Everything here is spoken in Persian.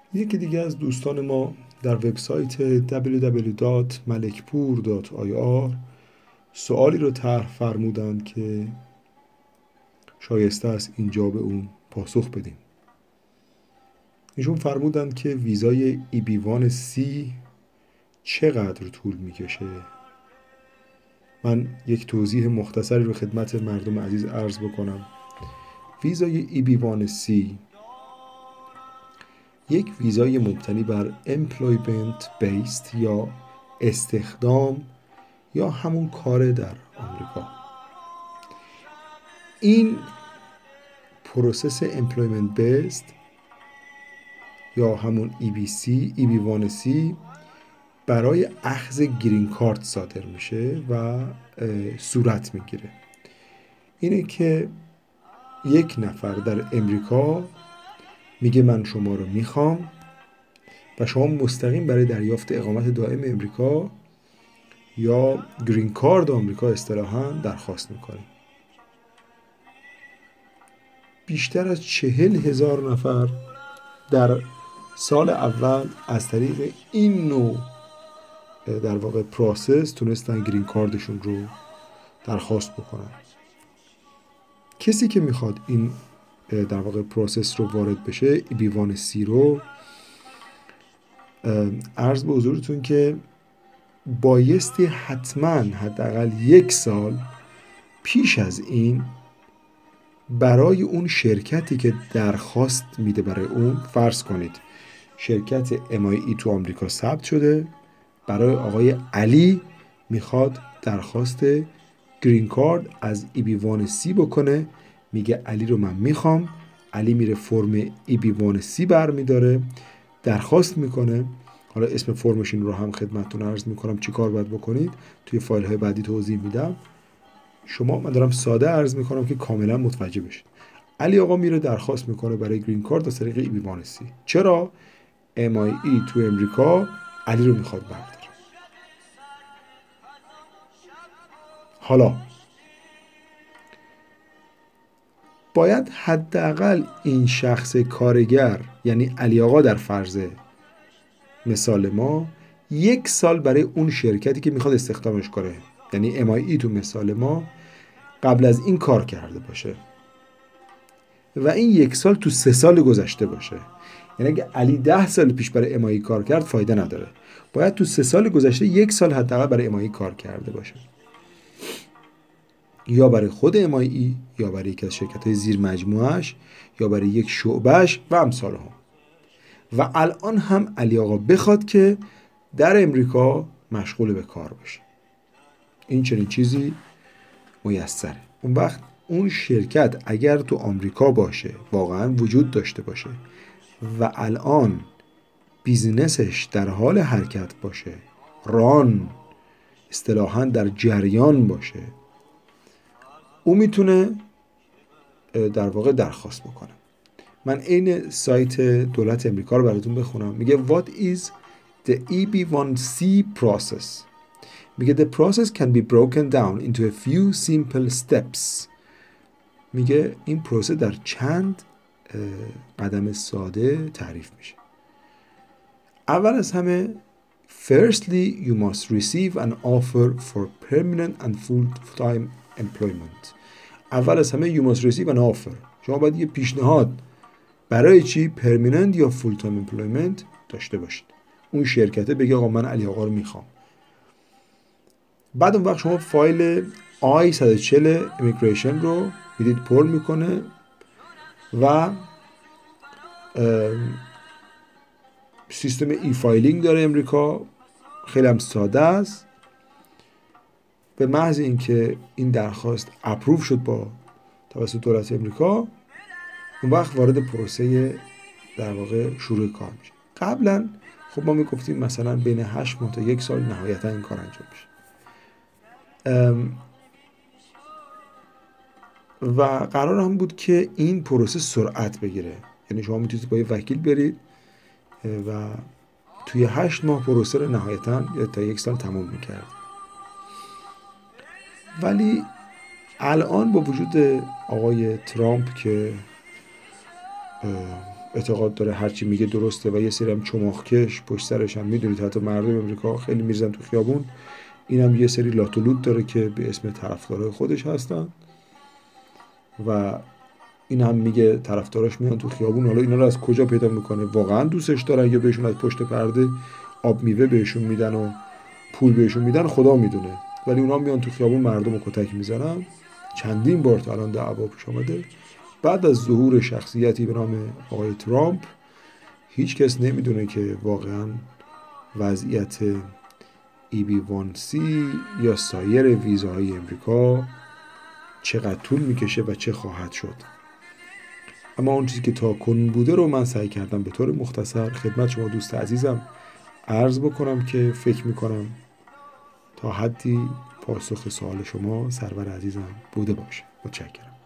یکی دیگه از دوستان ما در وبسایت www.malekpur.ir سوالی رو طرح فرمودند که شایسته است اینجا به اون پاسخ بدیم. ایشون فرمودند که ویزای EB1 C چقدر طول میکشه؟ من یک توضیح مختصری رو خدمت مردم عزیز عرض بکنم. ویزای EB1 C یک ویزای مبتنی بر employment based یا استخدام یا همون کار در آمریکا. این پروسس employment based یا همون EB1C برای اخذ گرین کارت صادر میشه و صورت میگیره. اینه که یک نفر در امریکا میگه من شما رو میخوام و شما مستقیم برای دریافت اقامت دائم امریکا یا گرین کارت آمریکا اصطلاحاً درخواست میکنه. بیشتر از 40,000 نفر در سال اول از طریق این نوع در واقع پروسس تونستن گرین کاردشون رو درخواست بکنن. کسی که میخواد این در واقع پروسس رو وارد بشه، EB1C رو، عرض به حضورتون که بایستی حتما حداقل 1 سال پیش از این برای اون شرکتی که درخواست میده برای اون، فرض کنید شرکت MIE تو آمریکا ثبت شده، برای آقای علی میخواد درخواست گرین کارت از EB1C بکنه، میگه علی رو من میخوام. علی میره فرم EB1C برمیداره، درخواست میکنه. حالا اسم فرمش این رو هم خدمتتون عرض میکنم چی کار باید بکنید، توی فایل های بعدی توضیح میدم. من دارم ساده عرض میکنم که کاملا متوجه بشید. علی آقا میره درخواست میکنه برای گرین کارت از طریق EB1C. چرا؟ MIE تو امریکا علی رو میخواد برداره. حالا باید حداقل این شخص کارگر، یعنی علی آقا در فرض مثال ما، 1 سال برای اون شرکتی که میخواد استخدامش کنه، یعنی MIE تو مثال ما، قبل از این کار کرده باشه و این 1 سال تو 3 سال گذشته باشه. یعنی اگه علی 10 سال پیش برای MIE کار کرد فایده نداره، باید تو 3 سال گذشته 1 سال حداقل برای MIE کار کرده باشه، یا برای خود MIE یا برای یکی از شرکت‌های زیر مجموعه‌اش یا برای یک شعبه‌اش و امثال هم. و الان هم علی آقا بخواد که در امریکا مشغول به کار باشه، این چنین چیزی میسره. اون وقت اون شرکت اگر تو آمریکا باشه، واقعا وجود داشته باشه و الان بیزینسش در حال حرکت باشه، ران اصطلاحاً در جریان باشه، او میتونه در واقع درخواست بکنه. من این سایت دولت امریکا رو براتون بخونم. میگه What is the EB1C process؟ میگه The process can be broken down into a few simple steps. میگه این پروسه در چند قدم ساده تعریف میشه. اول از همه Firstly, you must receive an offer for permanent and full-time employment. اول از همه you must receive an offer. شما باید یه پیشنهاد برای چی؟ پرمننت یا فول تایم امپلویمنت داشته باشید. اون شرکته بگه آقا من علی آقا رو میخوام. بعد اون وقت شما فایل I-140 امیگریشن رو میدید پر میکنه و سیستم ای فایلینگ داره امریکا، خیلی هم ساده است. به محض اینکه این درخواست اپروو شد با توسط دولت امریکا، اون وقت وارد پروسه در واقع شروع کار میشه. قبلا خب ما میگفتیم مثلا بین 8 ماه تا 1 سال نهایتا این کار انجام میشه و قرار هم بود که این پروسه سرعت بگیره. یعنی شما میتونید با یه وکیل برید و توی 8 ماه پروسه رو نهایتا یا تا 1 سال تموم میکرد. ولی الان با وجود آقای ترامپ که اعتقاد داره هرچی میگه درسته و یه سری هم چماخکش پشت سرشن. میدونید حتی مردم امریکا خیلی میرزن تو خیابون، اینم یه سری لاتولوت داره که به اسم طرفدارای خودش هستن و این هم میگه طرفداراش میان تو خیابون. حالا اینا رو از کجا پیدا میکنه؟ واقعا دوستش دارن یا بهشون از پشت پرده آب میوه بهشون میدن و پول بهشون میدن؟ خدا میدونه. ولی اونا میان تو خیابون مردم رو کتک میزنن. چندین بار تا الان دعوا پیش آمده. بعد از ظهور شخصیتی به نام آقای ترامپ هیچ کس نمیدونه که واقعا وضعیت EB1C یا سایر ویزاهای امریکا چقدر طول میکشه و چه خواهد شد. اما اون چیزی که تا کنون بوده رو من سعی کردم به طور مختصر خدمت شما دوست عزیزم عرض بکنم که فکر میکنم تا حدی پاسخ سوال شما سرور عزیزم بوده باشه. متشکرم.